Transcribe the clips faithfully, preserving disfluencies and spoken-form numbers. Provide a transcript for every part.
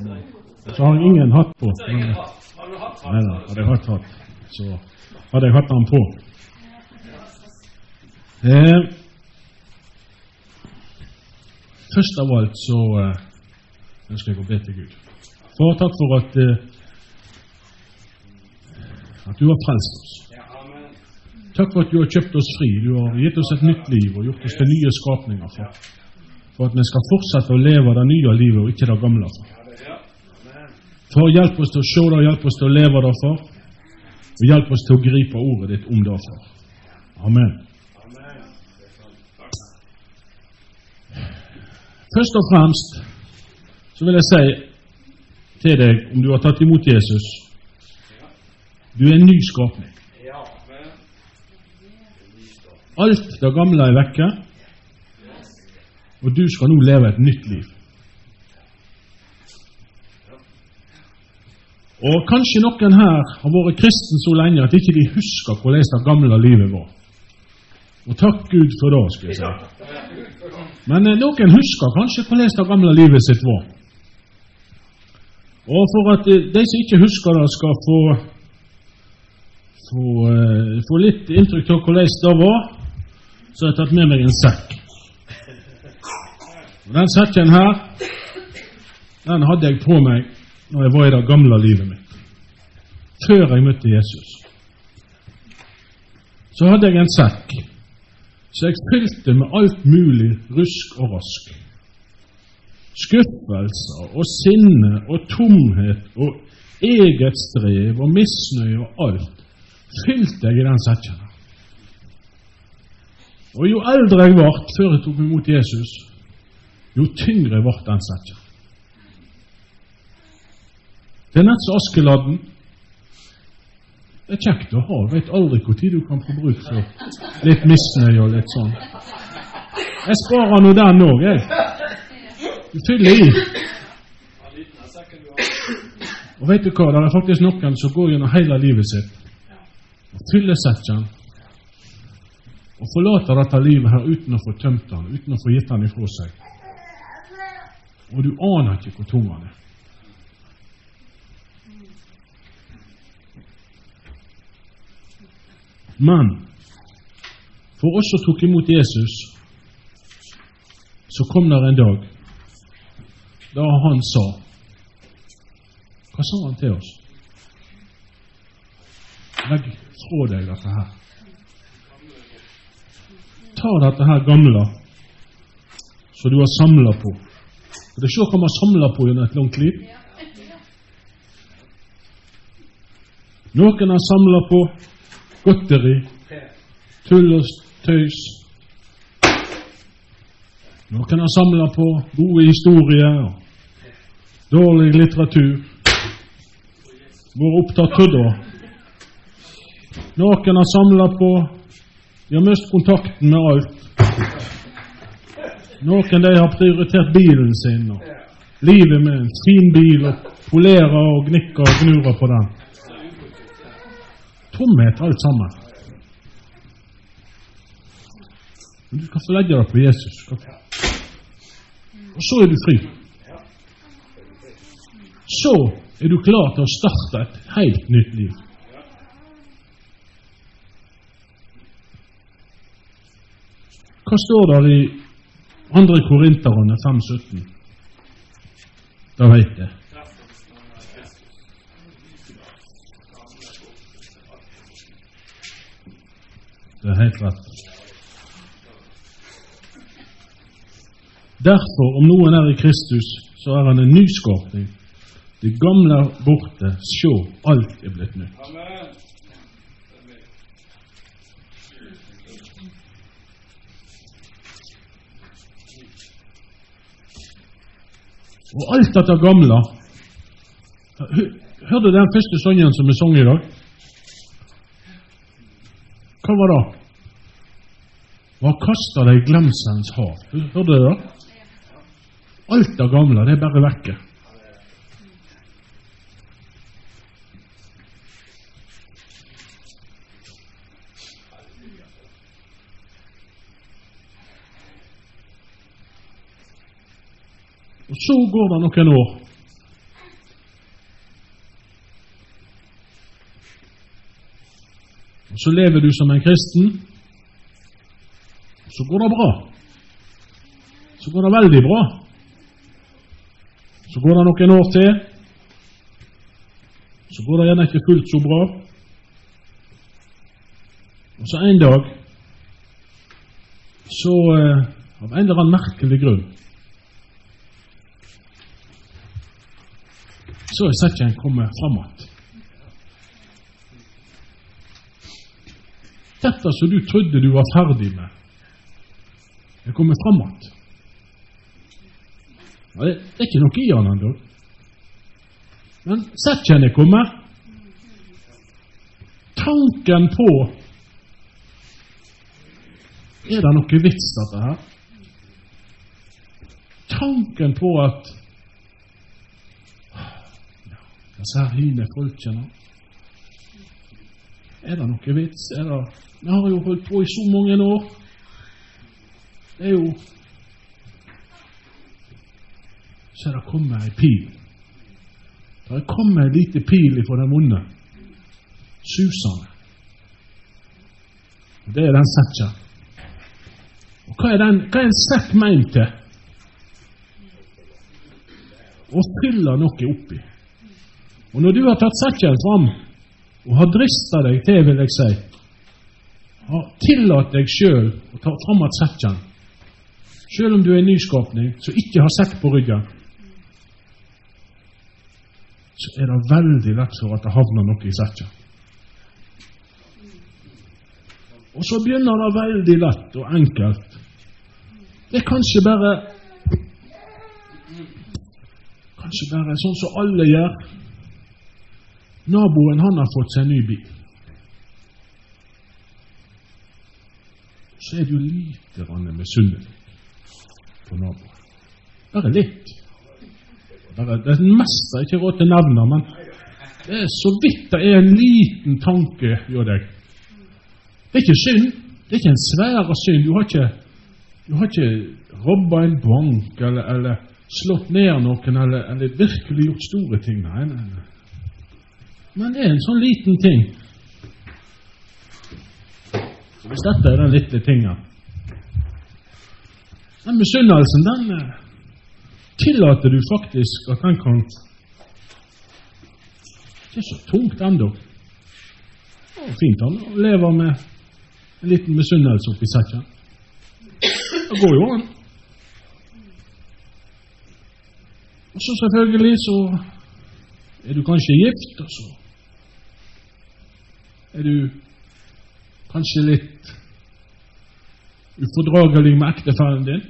Så har jeg ingen hatt på. Men, nei da, hadde jeg hatt hatt, så hadde jeg hatt den på. Eh, først av alt så eh, ønsker jeg å be til Gud. Far, takk for at, eh, at du har frelst oss. Takk for at du har kjøpt oss fri. Du har gitt oss et nytt liv og gjort oss til nye skapninger, far. For at vi skal fortsette å leve det nye livet og ikke det gamle, far. Far, hjelp oss til å se det, hjelp oss til å leve det, far. Og hjelp oss til å gripe ordet ditt om det, far. Amen. Først og fremst så vil jeg si til deg, om du har tatt imot Jesus, du er en ny skapning. Alt det gamle er vekke, og du skal nå leve et nytt liv. Og kanskje noen her har vært kristen så lenge at ikke de husker hvordan det gamle livet var. Og takk Gud for det, skal jeg si. Men eh, noen husker kanskje hvordan det gamle livet sitt var. Og for at eh, de som ikke husker det skal få, få, eh, få litt inntrykk av hvordan det var, så har jeg tatt med meg en sekk. Og den sekken her, den hadde jeg på meg når jeg var i det gamle livet mitt. Før jeg møtte Jesus. Så hadde jeg en sekk, så jeg fylte med alt mulig rusk og rask. Skuffelser og sinne og tomhet og eget strev og misnøye og alt fylte jeg i den sekken. Og jo eldre jeg ble før jeg tok imot Jesus, jo tyngre ble den sekken. Det er nett så Askeladden. Det er kjekt å ha. Jeg vet aldri hvor tid du kan få bruk for litt misnøye og litt sånn. Jeg sparer nå den nå, jeg. Du fyller i. Og vet du hva, det er faktisk noen som går gjennom hele livet sitt og fyller sekken og forlater dette livet her uten å få tømt den, uten å få gitt den ifra seg. Og du aner ikke hvor tung den er. Men for oss som tok imot Jesus, så kom der en dag da han sa, hva sa han til oss? Legg fra deg dette her. Ta dette her gamle som du har samlet på. Og det er ikke hva man samler på gjennom et langt liv. Noen har samlet på godteri, tull og tøys. Noen har samlet på gode historier og dårlig litteratur. Hvor opptatt av det. Noen har samlet på, de har mistet kontakten med alt. Noen de har prioritert bilen sin og livet med en fin bil og polerer og gnikker og gnurer på den. Tomhet alt sammen. Men du skal få legge deg på Jesus. Og så er du fri. Så er du klar til å starte et helt nytt liv. Hva står der i andre Korinterne fem sytten? Da vet jeg. Det er helt rett. Derfor, om noen er i Kristus, så er han en nyskapning. Det gamle er borte, sjå, alt er blitt nytt. Amen. Og alt dette gamle, hørte du den første sangen som er sang i dag? Hva var det? Hva kastet deg i glemselens hav? Hørte du det? Alt det gamle, det er bare vekke. Og så går det noen år, og så lever du som en kristen, så går det bra. Så går det veldig bra. Så går det noen år til, så går det gjerne ikke fullt så bra. Og så en dag, så eh, av en eller annen merkelig grunn, så er Satchen kommet framåt. Dette som du trodde du var ferdig med, er kommet framåt. Ja, det, det er ikke noe i han enda. Men Satchen er kommet. Tanken på, er det noe vits dette her? Tanken på at disse her hine folkene, er det noe vits? Er det, vi har jo holdt på i så mange år. Det er jo, så er det kommet en pil. Det er kommet en lite pil fra den vonde, susende. Det er den Satchen. Og hva er den, hva er en sekk meint til? Å fylle noe oppi. Og når du har tatt Satchen fram, og har dristet deg til, vil jeg si, har tillatt deg selv å ta fram at Satchen, selv om du er en nyskapning, som ikke har sekk på ryggen, så er det veldig lett for at det havner noe i Satchen. Og så begynner det veldig lett og enkelt. Det er kanskje bare kanskje bare sånn som alle gjør. Naboen, han har fått seg en ny bil. Så er du lite grann misunnelig på naboen. Bare litt. Bare, det er mest ikke råd til navnet, men det er så vidt det er en liten tanke gjør deg. Det er ikke synd. Det er ikke en svære synd. Du har ikke, du har ikke robbet en bank, eller, eller slått ned noen, eller, eller virkelig gjort store ting. Nei, nei, nei. Men det er en sånn liten ting. Så hvis dette er den lille tingen, den misunnelsen, den tillater du faktisk at den kan, det er så tungt enda. Det er fint han å leve med en liten misunnelse oppi Satchen. Det går jo an. Og så selvfølgelig så er du kanskje gift, og så er du kanskje litt ufordragelig med ektefellen din.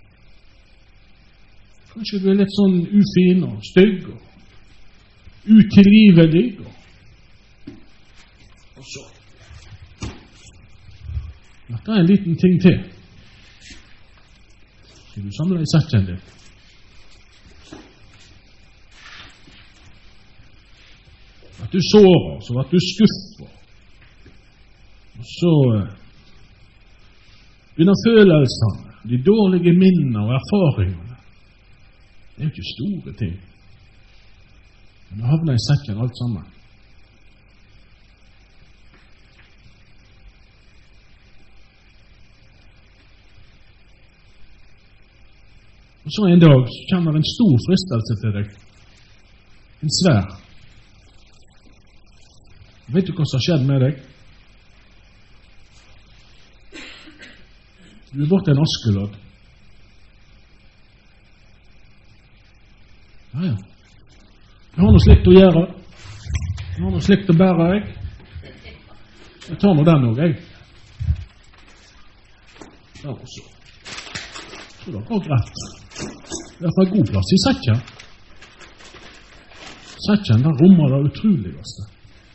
Kanskje du er litt sånn ufin og stygg og utilgivelig. Og, og så dette er en liten ting til. Så du samler i Satchen din. At du sårer, så at du skuffer. Og så begynner følelsene, de dårlige minnene og erfaringene. Det er jo ikke store ting. Men det havner i Satchen alt sammen. Og så en dag så kommer en stor fristelse til deg. En svær. Vet du hva som har skjedd med deg? Du er borte en askelodd. Ja, ja. Jeg har noe slikt å gjøre. Jeg har noe slikt å bære, jeg. Jeg tar nå den også, jeg. Ja, og så. Så det går greit. Det er for en god plass i Satchen. Satchen, der rommer det utroligste.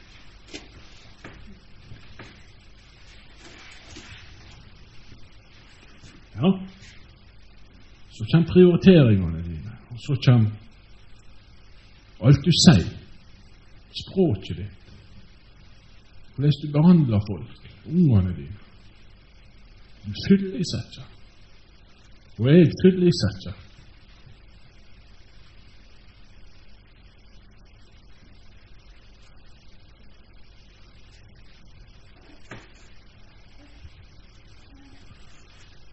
Ja, så kommer prioriteringene dine, og så kommer alt du sier, språket ditt, hvordan du behandler folk, ungene dine. Du fyller i Satchen, og jeg fyller i Satchen.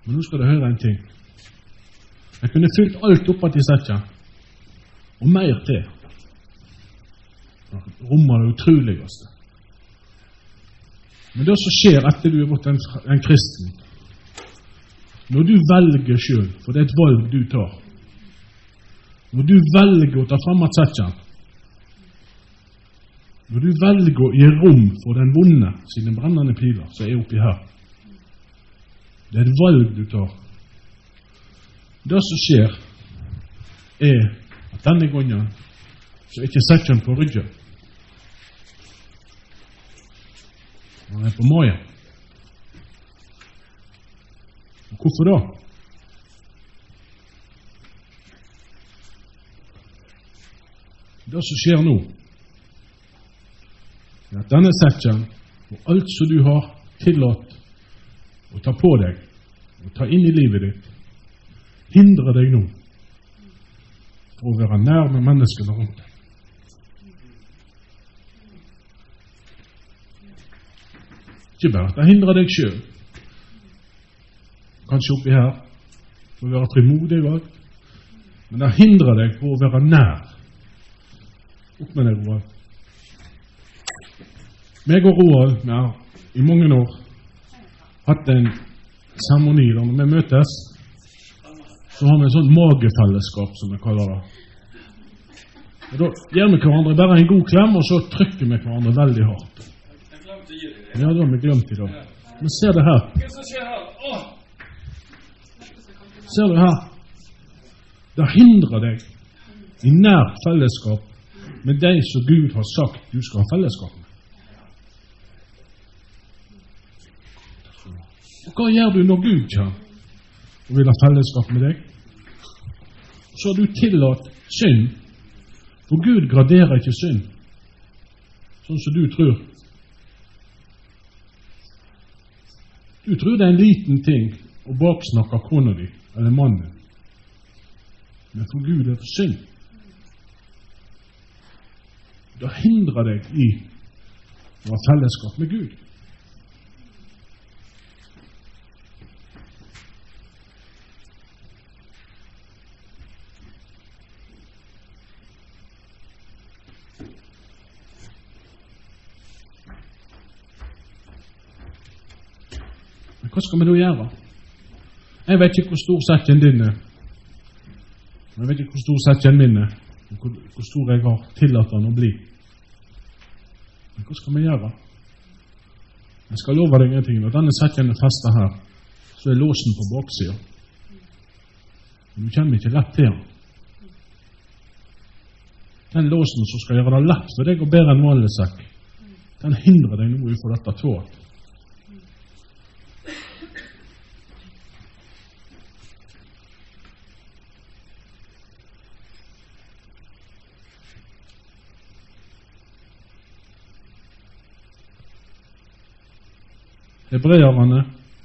Men nå skal du høre en ting. Jeg kunne fylt alt opp at de setter, og mer til. Rommer det utroligste. Men det som skjer etter du er blitt en, en kristen, når du velger selv, for det er et valg du tar, når du velger å ta frem at setter, når du velger å gi rom for den vonde sine brennende piler, som er oppi her, det er et valg du tar. Det som skjer, er at denne gangen, så er ikke setter på ryggen. Han er på magen. Og hvorfor da? Det som skjer nå, er at denne sekken, og alt som du har tillatt å ta på deg, og ta inn i livet ditt, hindrer deg nå for å være nær med menneskene rundt deg. Ikke bare at det hindrer deg selv, kanskje oppi her, for å være frimodig valgt, men det hindrer deg for å være nær. Opp med deg, Roald. Meg og Roald, vi har i mange år hatt en seremoni der når vi møtes, så har vi en sånn magefellesskap, som vi kaller det. Og da gjør vi hverandre bare en god klem, og så trykker vi hverandre veldig hardt. Ja, det har vi glemt i dag. Men ser det her. Ser du her? Det hindrer deg i nært fellesskap med deg som Gud har sagt du skal ha fellesskap med. Og hva gjør du når Gud kommer og vil ha fellesskap med deg? Så har du tillatt synd, for Gud graderer ikke synd, sånn som du tror. Du tror det er en liten ting å baksnakke kona di, eller mannen. Men for Gud er det synd. Det hindrer deg i å ha fellesskap med Gud. Hva skal vi da gjøre? Jeg vet ikke hvor stor sekken din er. Jeg vet ikke hvor stor sekken min er. Hvor, hvor stor jeg har tillatt den å bli. Men hva skal vi gjøre? Jeg skal love deg en ting. Når denne sekken er festet her, så er låsen på baksiden. Men du kommer ikke lett til den. Den låsen som skal gjøre det lett for deg å bære en vanlig sekk, den hindrer deg nå for dette tåret. Hebreerne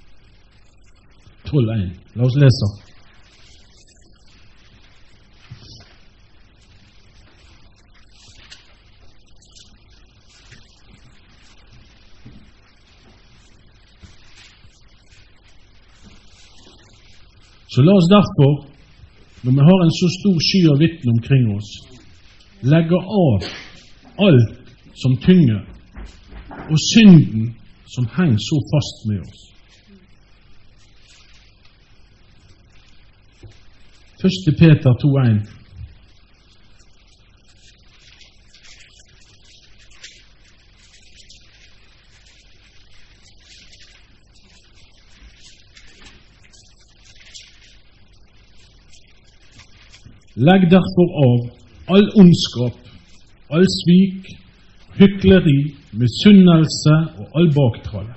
tolv én. La oss lese. Så la oss derfor, når vi har en så stor sky av vitner omkring oss, legge av alt som tynger, og synden som henger så fast med oss. Første Peter to én. Legg derfor av all ondskap, all svik, hykleri, misunnelse og all baktrale.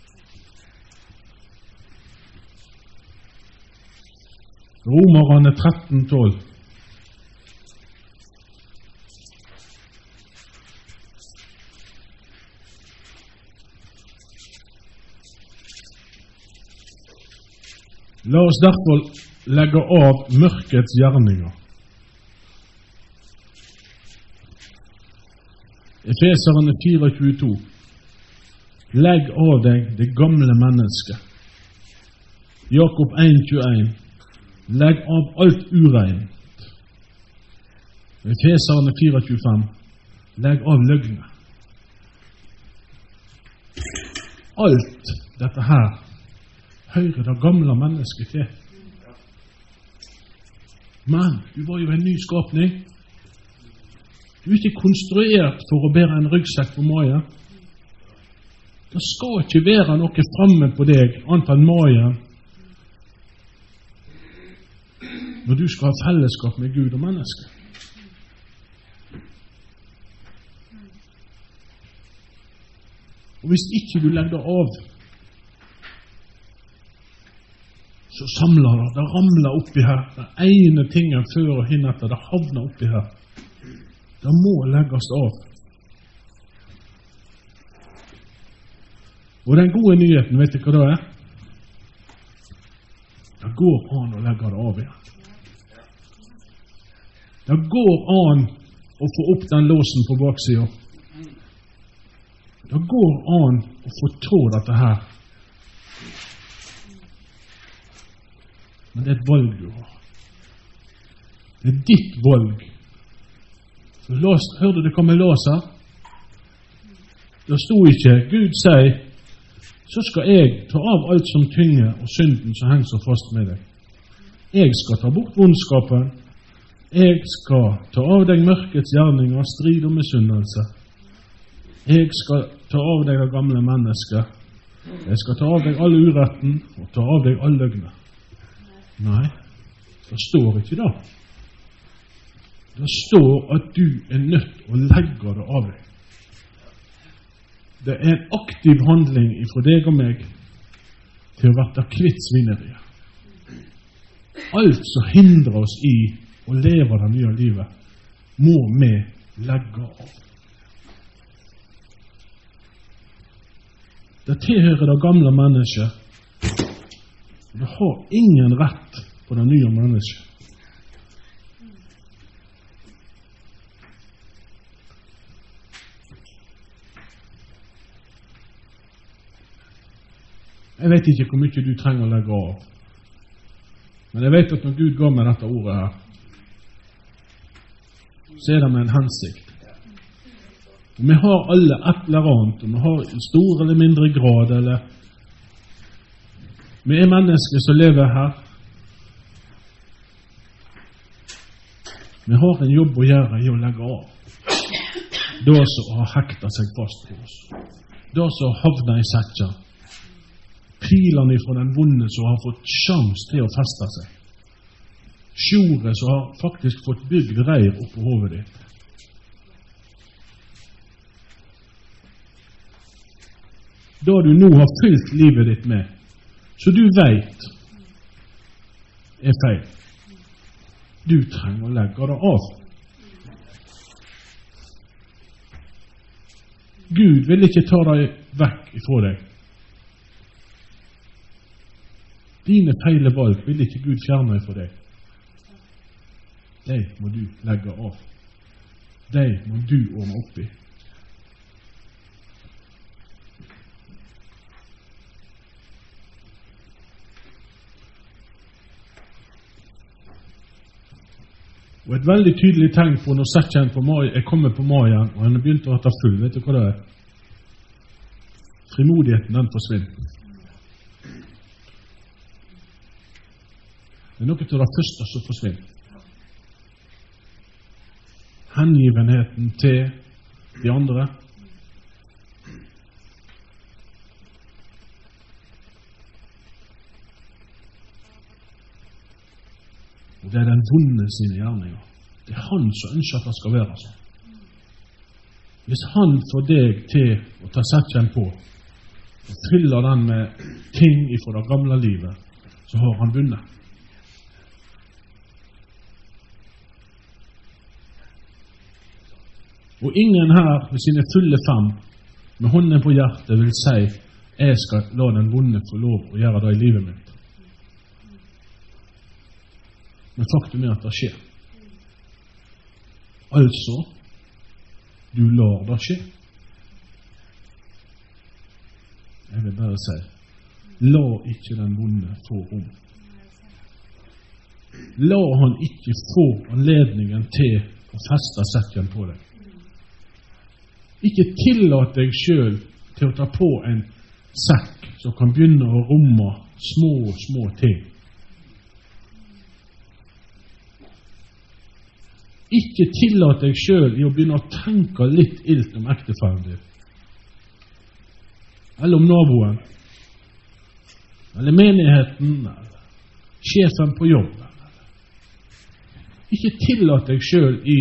Romerne tretten tolv. La oss derfor legge av mørkets gjerninger. Efeserne fire tjueto. Legg av deg det gamle mennesket, Jakob en tjueen. Legg av alt ureint. Efeserne fire tjuefem. Legg av løgner. Alt dette her hører det gamle mennesket til. Men du var jo en ny skapning. Du er ikke konstruert for å bære en ryggsekk på magen. Det skal ikke være noe fremme på deg, annet enn magen, når du skal ha fellesskap med Gud og mennesket. Og hvis ikke du legger det av, så samler det, det ramler oppi her. Det ene tingen før og hinnetter, det havner oppi her. Det må legges av. Og den gode nyheten, vet du hva det er? Det går an å legge det av igjen. Det går an å få opp den låsen på baksiden. Det går an å få tå dette her. Men det er et valg du har. Det er ditt valg. Så lås, hørte du hva med låser? Det stod ikke, Gud sier, så skal jeg ta av alt som tynger og synden som henger så fast med deg. Jeg skal ta bort vondskapen. Jeg skal ta av deg mørkets gjerninger, strid og misunnelse. Jeg skal ta av deg det gamle mennesket. Jeg skal ta av deg all uretten og ta av deg all løgner. Nei, det står ikke da. Det står at du er nødt å legge det av deg. Det er en aktiv handling fra deg og meg til å være kvitt svineriet. Alt som hindrer oss i å leve det nye livet, må vi legge av. Det tilhører det gamle mennesket. Det har ingen rett på det nye mennesket. Jeg vet ikke hvor mye du trenger å legge av. Men jeg vet at når Gud ga meg dette ordet her, så er det med en hensikt. Og vi har alle et eller annet, og vi har i stor eller mindre grad, eller vi er mennesker som lever her. Vi har en jobb å gjøre i å legge av. Det som har hektet seg fast på oss. Det som havner i setja. Pilene fra den vonde som har fått sjans til å feste seg. Sjore som har faktisk fått bygd reir opp på hovedet ditt. Da du nå har fylt livet ditt med, så du vet er feil. Du trenger å legge det av. Gud vil ikke ta deg vekk ifra deg. Dine feile valg vil ikke Gud fjerne ifra deg. De må du legge av. De må du ordne opp i. Og et veldig tydelig tegn på når sekkjen på mai, er kommet på maien, og han har begynt å ta full, vet du hva det er? Frimodigheten, den forsvinner. Det er noe til det første som forsvinner. Hengivenheten til de andre. Og det er den vonde sine gjerninger. Det er han som ønsker at det skal være sånn. Hvis han får deg til å ta sekkjen på, og fyller den med ting ifra det gamle livet, så har han vunnet. Og ingen her med sine fulle fem, med hånden på hjertet, vil si, jeg skal la den vonde få lov å gjøre det i livet mitt. Men faktum er at det skjer. Altså, du lar det skje. Jeg vil bare si, La ikke den vonde få rom. La han ikke få anledningen til å feste sekken på deg. Ikke tillat deg selv til å ta på en sekk som kan begynne å romme små, små ting. Ikke tillat deg selv i å begynne å tenke litt ilt om ektefellen din, eller om naboen, eller menigheten, eller sjefen på jobben. Ikke tillat deg selv i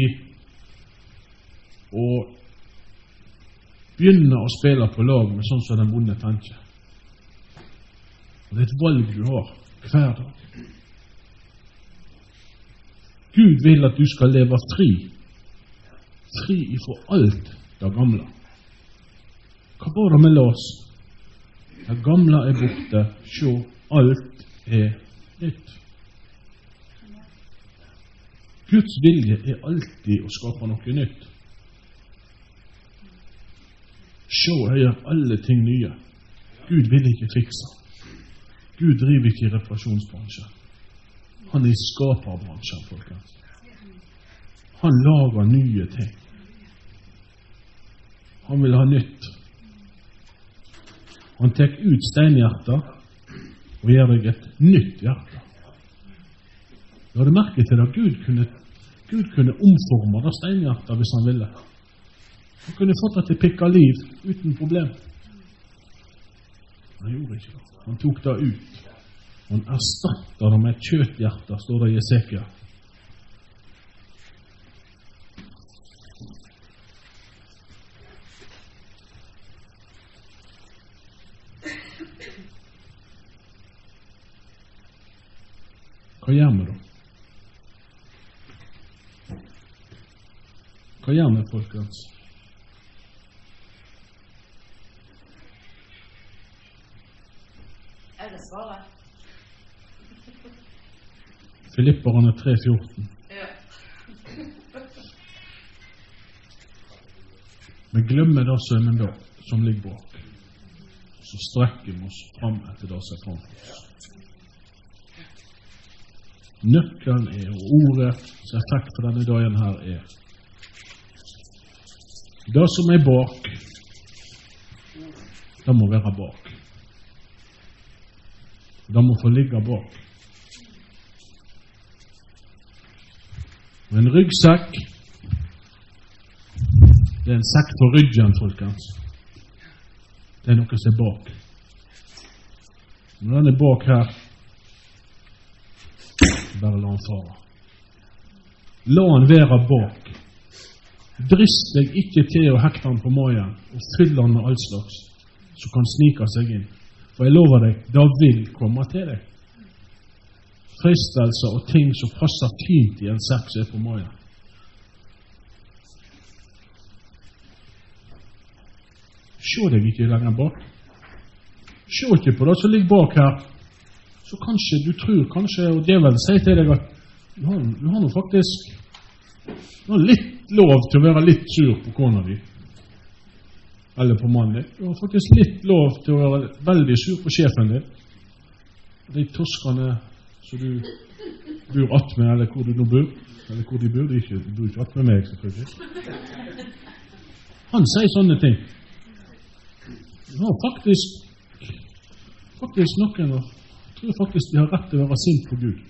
å begynne å spille på lag med sånn som den vonde tenker. Og det er et valg du har hver dag. Gud vil at du skal leve fri, fri ifra alt det gamle. Hva var det med oss? Det gamle er borte, sjå, alt er nytt. Guds vilje er alltid å skape noe nytt. Sjå, jeg gjør alle ting nye. Gud vil ikke fikse. Gud driver ikke i reparasjonsbransjen. Han er i skaperbransjen, folkens. Han lager nye ting. Han vil ha nytt. Han tek ut steinhjertet og gjør deg et nytt hjerte. Du hadde merket til at Gud kunne, Gud kunne omforme det steinhjertet hvis han ville. Han kunne fått det til pikka liv uten problem. Han gjorde ikke det. Han tok det ut. Han erstattet det med et kjøthjerte, står det i Esekiel. Hva gjør vi da? Hva gjør vi, folkens? Er det svaret? Filipperne tre fjorten. Ja. Vi glemmer det som, da, som ligger bak. Så strekker vi oss fram etter det som er framfor oss. Nøkkelen er, og ordet som effekt på denne dagen her er, det som er bak, det må være bak. Det må få ligge bak. Og en ryggsekk, det er en sekk på ryggen, folkens. Det er noe som er bak. Når den er bak her, bare la han fare. La han være bak. Drist deg ikke til å hekte han på magen og fylle han med all slags, så kan snike seg inn. For jeg lover deg, det vil komme til deg. Fristelser og ting som passer fint i en sekk som er på magen. Se deg ikke lenger bak. Se ikke på det som ligger bak her. Så kanskje du tror, kanskje, og djevelen sier til deg at du har, du har nå faktisk du har litt lov til å være litt sur på kona di, eller på mannen din. Du har faktisk litt lov til å være veldig sur på sjefen din. De toskene som du bor att med, eller hvor du nå bor, eller hvor de bor, de ikke, de bor ikke att med meg, selvfølgelig. Han sier sånne ting. Du har faktisk faktisk noen, og jeg tror faktisk de har rett til å være sint på Gud.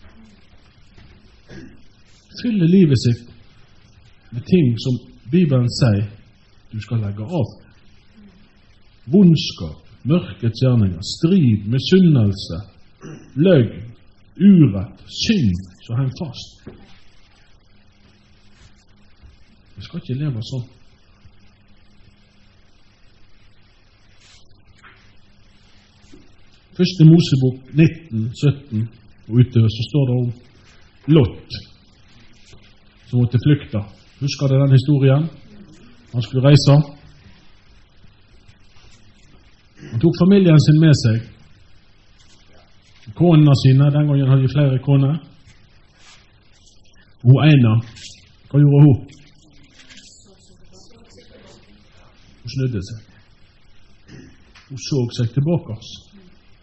Fylle livet sitt med ting som Bibelen sier du skal legge av. Vondskap, mørkets gjerninger, strid, misunnelse, løgn, urett, synd, så heng fast. Vi skal ikke leve sånn. Første Mosebok nitten sytten og utover så står det om Lot som måtte flykte. Husker du den historien? Han skulle reise. Han tok familien sin med seg. Konene sine, den gangen hadde de flere koner. Hun ene, hva gjorde hun? Hun snudde seg. Hun så seg tilbake oss.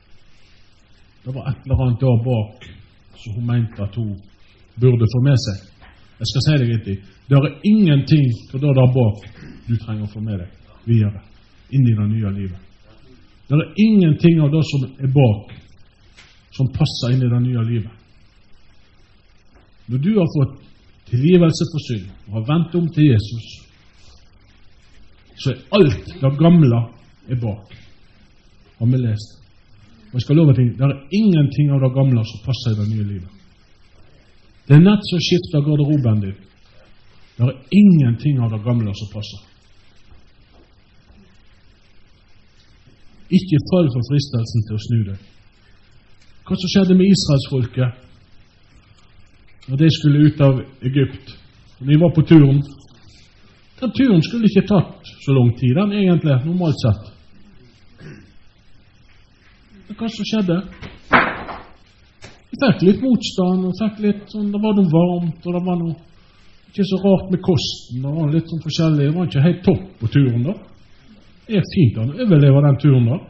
Det var et eller annet der bak som hun mente at hun burde få med seg. Jeg skal si deg riktig. Det er ingenting for det der bak du trenger å få med deg videre inn i det nye livet. Det er ingenting av det som er bak som passer inn i det nye livet. Når du har fått tilgivelse for synd og har vendt om til Jesus, så er alt det gamle er bak. Har vi lest. Og jeg skal love ting, det er ingenting av det gamle som passer i det nye livet. Det er nett som skifter garderoben din. Det er ingenting av det gamle som passer. Ikke fall for fristelsen til å snu deg. Hva som skjedde med Israelsfolket når de skulle ut av Egypt? Når de var på turen. Den turen skulle ikke tatt så lang tid, den egentlig, normalt sett. Men hva som skjedde? De fikk litt motstand, og fikk litt sånn, det var noe varmt, og det var noe ikke så rart med kosten, det var litt sånn forskjellig, det var ikke helt topp på turen da. Det er fint å overleve den turen da.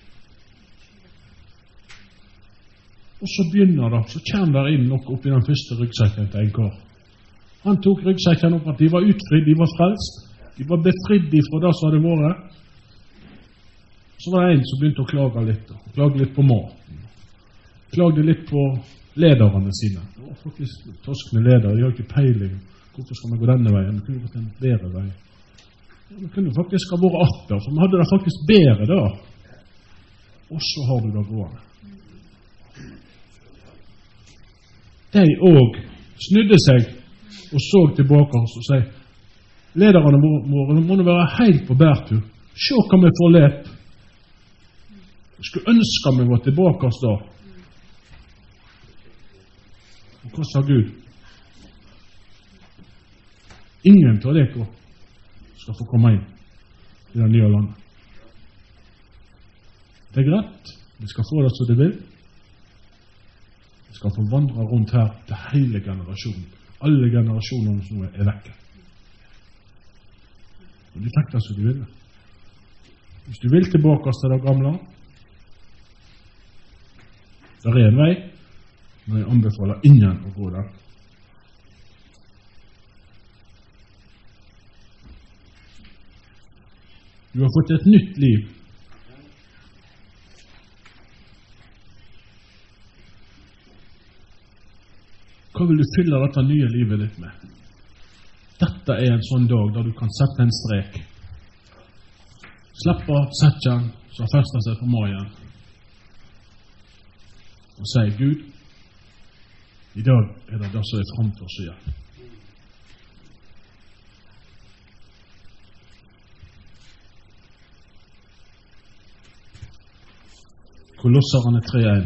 Og så begynner det, så kommer det inn noe opp i den første ryggsekken til en kar. Han tok ryggsekken opp at de var utfridd, de var frelst, de var befridd ifra det som hadde vært. Så var det en som begynte å klage litt, og klage litt på maten. Klagde litt på lederne sine. Det var faktisk torskende ledere, de har ikke peiling. Hvorfor skal vi gå denne veien? Det kunne vært en bedre vei. Det kunne faktisk ha vært atter, for vi hadde det faktisk bedre da. Og så har du det gående. De òg snudde seg og så tilbake og sier, lederne våre må være helt på bærtur. Se hva vi får lett. Jeg skulle ønske vi var tilbake oss da. Og hva sa Gud? Ingen av dere skal få komme inn i det nye landet. Det er greit. Vi skal få det som de vil. Vi skal få vandre rundt her til hele generasjonen. Alle generasjonene som er vekke. Og de fikk det som de ville. Hvis du vil tilbake til det gamle, det er en vei, men jeg anbefaler ingen å gå der. Du har fått et nytt liv. Hva vil du fylle dette nye livet ditt med? Dette er en sånn dag der du kan sette en strek. Slippe sekken som fester seg på magen. Og si, Gud, i dag er det det som er framfor seg igjen. Kolosserne tre én.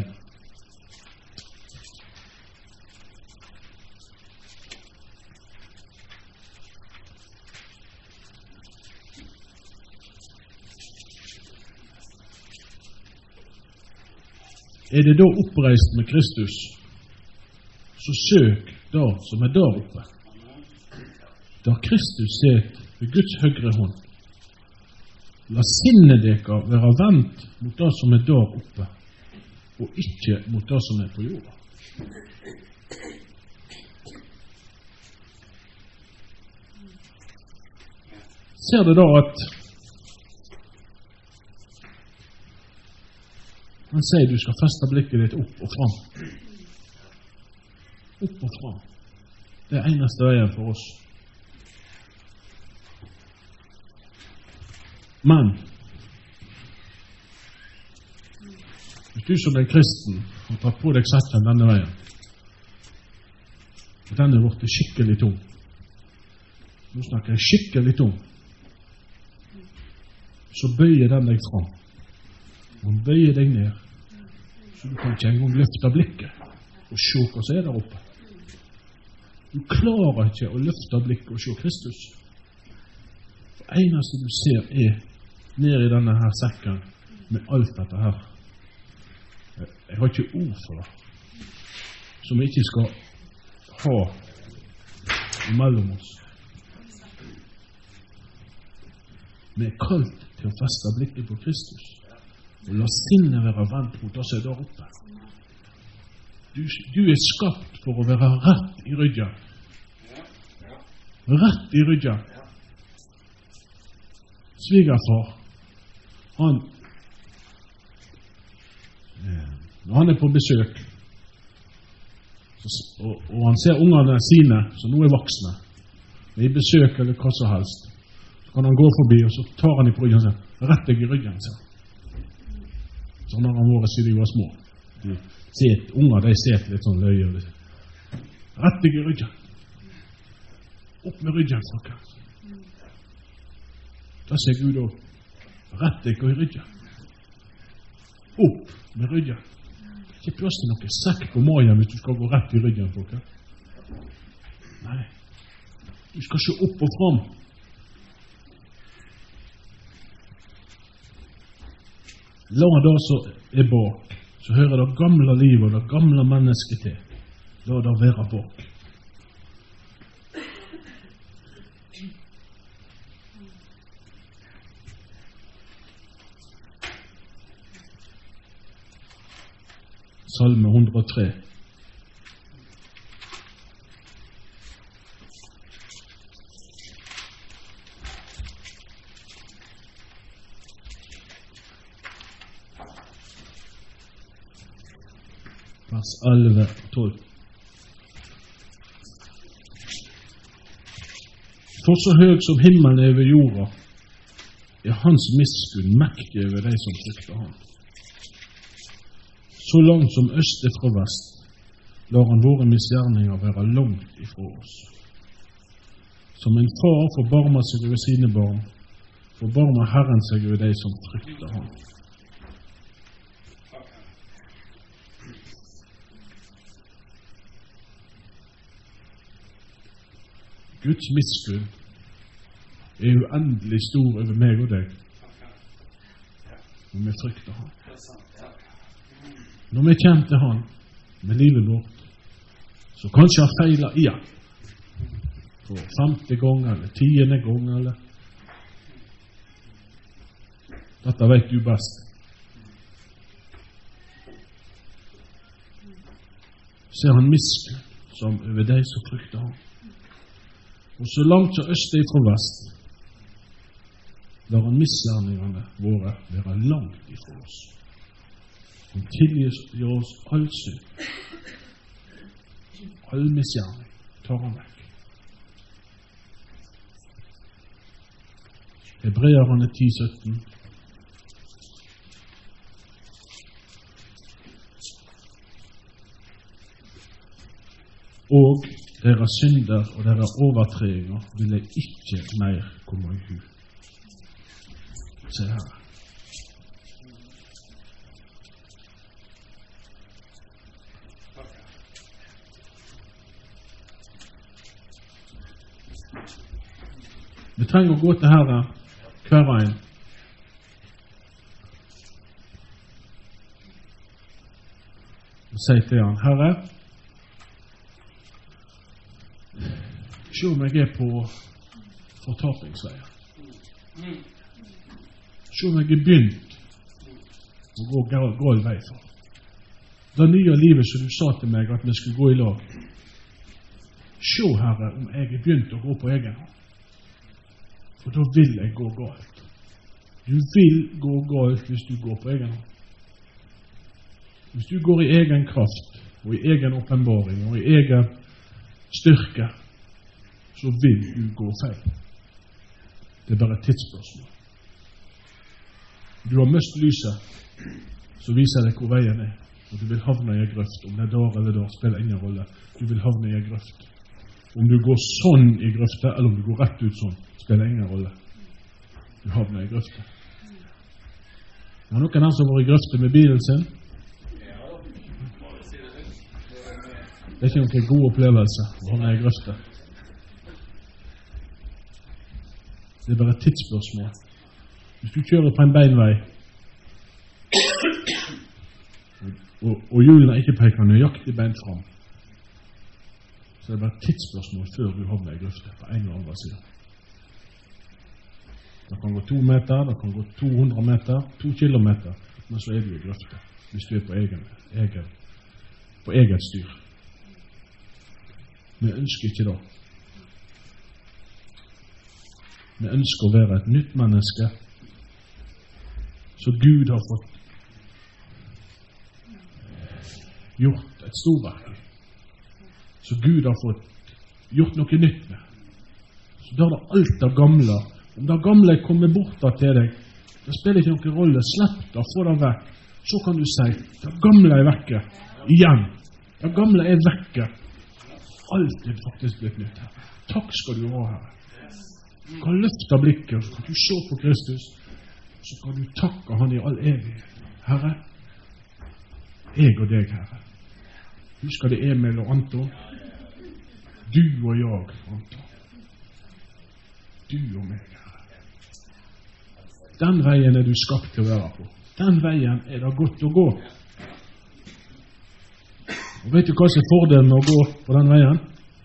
Er det da oppreist med Kristus, så søk det som er der oppe. Der Kristus sitter ved Guds høyre hånd. La sinnet dere være vendt mot det som er der oppe, og ikke mot det som er på jorda. Ser du da at han sier du skal feste blikket ditt opp og fram. Opp og fram. Det er eneste veien for oss. Men hvis du som er kristen har tatt på deg sekken denne veien, og den er blitt skikkelig tung, nå snakker jeg skikkelig tung, så bøyer den deg fram. Han bøyer deg ned, så du kan ikke engang løfte blikket og se hva som er der oppe. Du klarer ikke å løfte blikket og se Kristus. Det eneste du ser er ned i denne her sekken med alt dette her. Jeg har ikke ord for det, som vi ikke skal ha imellom oss. Vi er kalt til å feste blikket på Kristus. Og la sinnet være vendt mot oss der oppe. Du, du er skapt for å være rett i ryggen. Rett i ryggen. Svigerfar, han, når han er på besøk, så, og, og han ser ungene sine, som nå er voksne, i besøk eller hva som helst, så kan han gå forbi, og så tar han i ryggen og sier, rett deg i ryggen, sier. Sånn har han vært siden de var små. De set, unger, de set litt sånn løye. Rett deg i ryggen. Opp med ryggen, folkens. Da sier Gud også, rett deg i ryggen. Opp med ryggen. Det er ikke plass til noe sekk på magen hvis du skal gå rett i ryggen, folkens. Nei. Du skal se opp og fram. La det som er bak, så hører det gamle livet og det gamle mennesket til. La det være bak. Salme hundre og tre. Vers elleve og tolv. For så høg som himmelen er over jorda, er hans miskunn mektig over de som frykter han. Så langt som øst er fra vest, lar han våre misgjerninger være langt ifra oss. Som en far forbarmer seg over sine barn, forbarmer Herren seg over de som frykter han. Guds miskunn er uendelig stor over meg og deg, når vi frykter han. Når vi kommer til han med livet vårt, så kanskje han feiler igjen. For femte gang, eller tiende gang, eller dette vet du best. Så er han miskunn som over deg som frykter han. Og så langt som øst er fra vest, lar han misgjerningene våre være langt ifra oss. Han tilgir oss all synd, all misgjerning, tar han vekk. Hebreerne ti sytten. Og deres synder og deres overtredninger vil jeg ikke mer komme i hu. Se her. Vi trenger å gå til Herren hver en. Og si til han, Herre, se om jeg er på fortapingsveier. Se om jeg er begynt å gå gal vei for. Det nye livet som du sa til meg at vi skulle gå i lag. Se, Herre, om jeg er begynt å gå på egen hånd. For da vil jeg gå galt. Du vil gå galt hvis du går på egen hånd. Hvis du går i egen kraft, og i egen åpenbaring, og i egen styrke, så vil du gå feil. Det er bare et tidsspørsmål. Du har mist lyset, så viser det hvor veien er, og du vil havne i en grøft. Om det er der eller der, spiller ingen rolle. Du vil havne i en grøft. Om du går sånn i grøfta, eller om du går rett ut sånn, spiller ingen rolle. Du havner i grøfta. Er det noen her som har vært i grøfta med bilen sin? Det er ikke noen god opplevelse å havne i grøfta. Det er bare et tidsspørsmål. Hvis du kjører på en beinvei, og, og hjulene ikke peker nøyaktig beint fram, så det er bare et tidsspørsmål før du havner i grøfta på en eller annen side. Det kan gå to meter, det kan gå to hundre meter, to kilometer. men så er du i grøfta, hvis du er på egen, egen, på eget styr. Vi ønsker ikke det. Vi ønsker å være et nytt menneske, så Gud har fått gjort et storverk, så Gud har fått gjort noe nytt med. Så da er det alt det gamle. Om det gamle kommer bort til deg, det spiller ikke noen rolle. Slipp det, få det vekk. Så kan du si, det gamle er vekke. Igjen. Det gamle er vekke. Alt er faktisk blitt nytt her. Takk skal du ha, Herre. Du kan løfte blikket, så kan du se på Kristus, så kan du takke han i all evighet. Herre, jeg og deg, Herre. Husker det Emil og Anton? Du og jeg, Anton. Du og meg, Herre. Den veien er du skapt til å være på. Den veien er det godt å gå. Og vet du hva som er fordelen med å gå på den veien?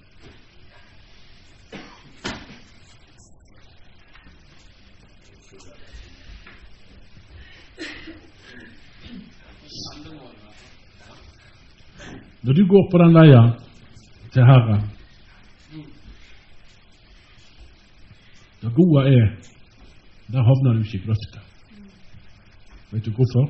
Når du går på den veien til Herren, det gode er, der havner du ikke i grøfta. Vet du hvorfor?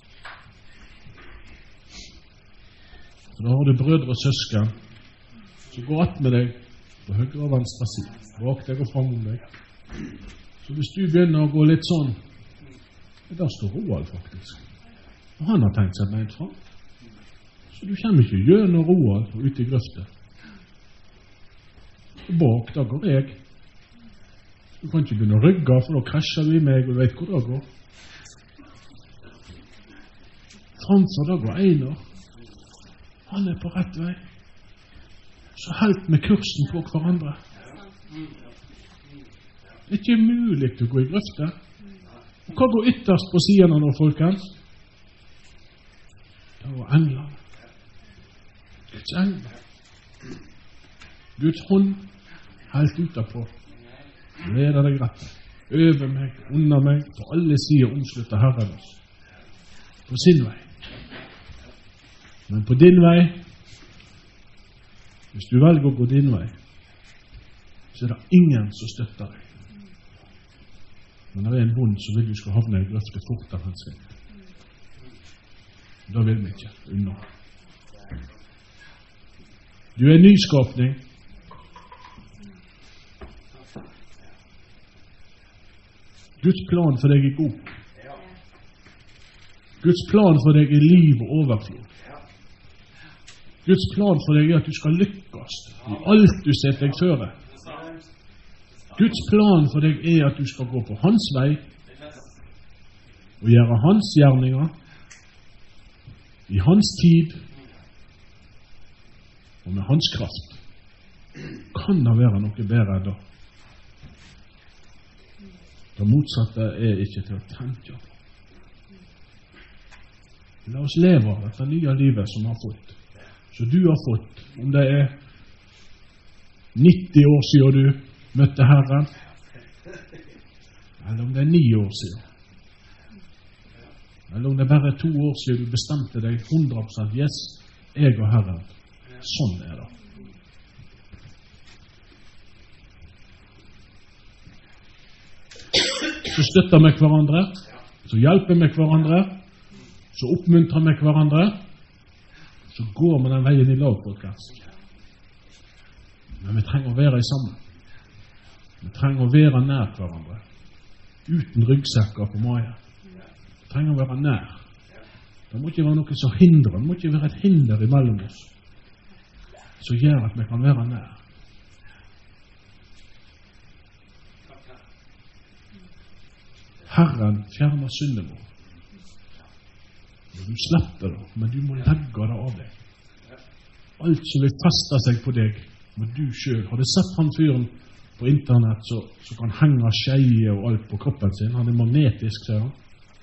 For da har du brødre og søsken som går att med deg på høyre og venstre side, bak deg og frem om deg. Så hvis du begynner å gå litt sånn, da står Roald faktisk. Og han har tenkt seg beint fram. Så du kommer ikke gjennom Roald og ut i grøfta. Og bak, da går jeg. Du kan ikke begynne å rygge, for da krasjer du i meg, og du vet hvor det går. Framfor da går Einar. Han er på rett vei. Så helt med kursen på hverandre. Det er ikke mulig å gå i grøfta. Og hva går ytterst på siden av nå, folkens? Det var englene. Guds engler. Guds hånd helt utenpå. Leder deg rett. Over meg, under meg, på alle sider omslutter Herren oss. På sin vei. Men på din vei, hvis du velger å gå din vei, så er det ingen som støtter deg. Men når det er en bond som vil du skal havne i grøfte fortere enn seg. Da vil vi ikke unna. Du er en nyskapning. Guds plan for deg er god. Guds plan for deg er liv og overflod. Guds plan for deg er at du skal lykkes i alt du setter deg føre. Guds plan for deg er at du skal gå på hans vei og gjøre hans gjerninger i hans tid og med hans kraft. Kan det være noe bedre enn da? Det motsatte er ikke til å tenke på. La oss leve av dette nye livet som vi har fått. Så du har fått, om det er nitti år siden du møtte Herren, eller om det er ni år siden, eller om det er bare to år siden du bestemte deg hundre prosent, yes, jeg og Herren. Sånn er det. Så støtter vi hverandre, så hjelper vi hverandre, så oppmuntrer vi hverandre, så går vi den veien i lag, folkens. Men vi trenger å være i sammen. Vi trenger å være nær hverandre, uten ryggsekker på magen. Vi trenger å være nær. Det må ikke være noe som hindrer, det må ikke være et hinder imellom oss, som gjør at vi kan være nær. Herren fjerner synden vår. Du slipper det, men du må legge det av deg. Alt som vil feste seg på deg, må du selv. Har du sett han fyren på internett så, så kan henge skjeie og alt på kroppen sin? Han er magnetisk, sier han.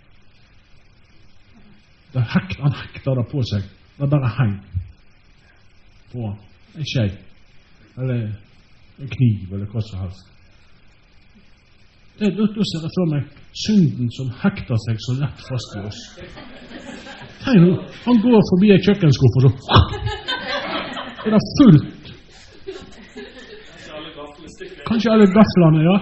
Det hekt, han hekter det på seg. Det bare henger på en skjei, eller en kniv, eller hva som helst. Det er nødt til å se for meg synden som hekter seg så lett fast i oss. Tenk, han går forbi et kjøkkenskuff og så er det fullt. Kanskje alle gaflene, ja.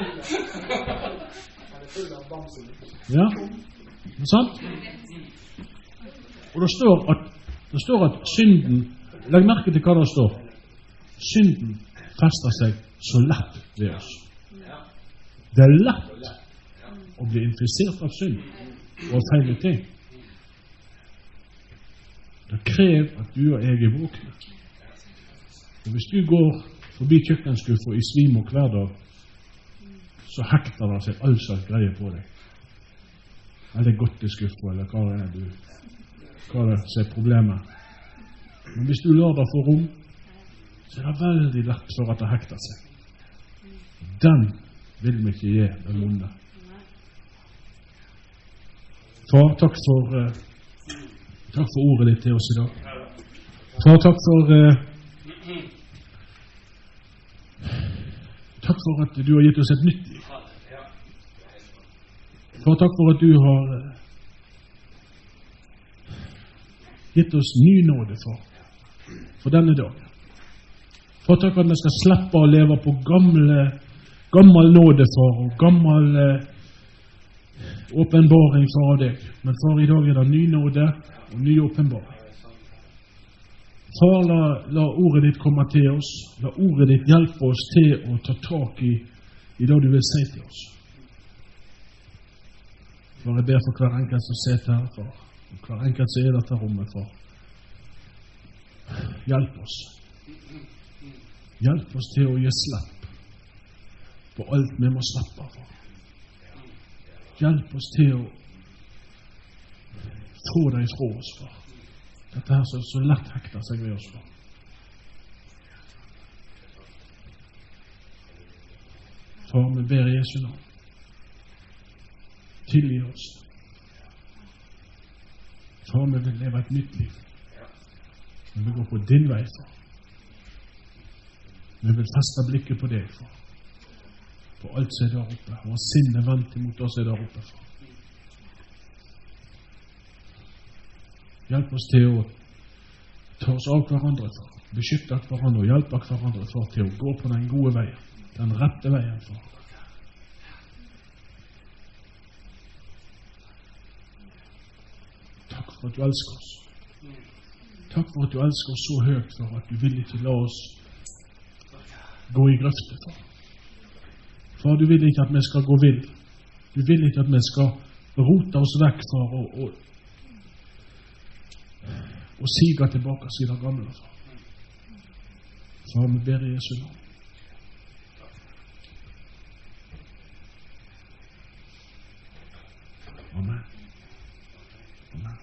Ja, det er sant? Og det står at, det står at synden, legg merke til hva det står, synden fester seg så lett ved oss. Det er lett å bli infisert av synd og av feil ting. Det krever at du og jeg er våkne. Og hvis du går forbi kjøkkenskuffer i svimok hver dag, så hekter det seg all slags greie på deg. Eller godteskuffer, eller hva er du, hva er det som er problemet. Men hvis du lar det få rom, så er det veldig lett for at det hekter seg. Den vil vi ikke gi den onde. Far, takk for uh, takk for ordet ditt til oss i dag. Far, takk for uh, takk for at du har gitt oss et nytt liv. Far, takk for at du har uh, gitt oss ny nåde for, for denne dagen. Far, takk for at vi skal slippe å leve på gamle gammel nåde, far, og gammel eh, åpenbaring fra deg. Men far, i dag er det ny nåde og ny åpenbaring. Far, la, la ordet ditt komme til oss. La ordet ditt hjelpe oss til å ta tak i, i det du vil si til oss. Far, jeg ber for hver enkelt som sitter her, far. Og hver enkelt som er i dette rommet, far. Hjelp oss. Hjelp oss til å gi slipp på alt vi må slappe for. Hjelp oss til å få deg fra oss, far. Dette her så, så lett hekter seg ved oss, far. Far, vi ber i Jesu navn. Tilgi oss. Far, vi vil leve et nytt liv. Vi vil gå på din vei, far. Vi vil feste blikket på deg, far. På alt som er der oppe, og sinnet vendt imot oss er der oppe, far. Hjelp oss til å ta oss av hverandre, far. Beskytte hverandre og hjelpe hverandre, far, til å gå på den gode veien, den rette veien, far. Takk for at du elsker oss. Takk for at du elsker oss så høyt, for at du vil ikke la oss gå i grøfte, far. Far, du vil ikke at vi skal gå vill. Du vil ikke at vi skal rote oss vekk, far, og, og, og sige tilbake siden gamle, far. Far, vi ber i Jesu navn. Amen. Amen.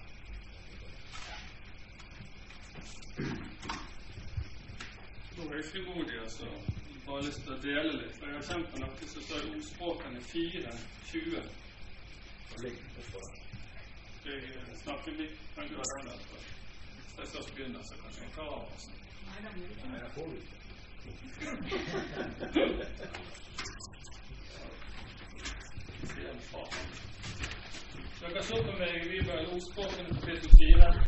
Nå er jeg frimodig, altså. Jeg har lyst til å dele litt, for jeg har kjent på noe som står i ordspråkene fire tjue. Jeg snakker litt, kan du ha den der, for hvis jeg først begynner, så kanskje jeg tar av oss. Nei, jeg får ikke. Dere så på meg i Bibelen, ordspråkene kapittel fire.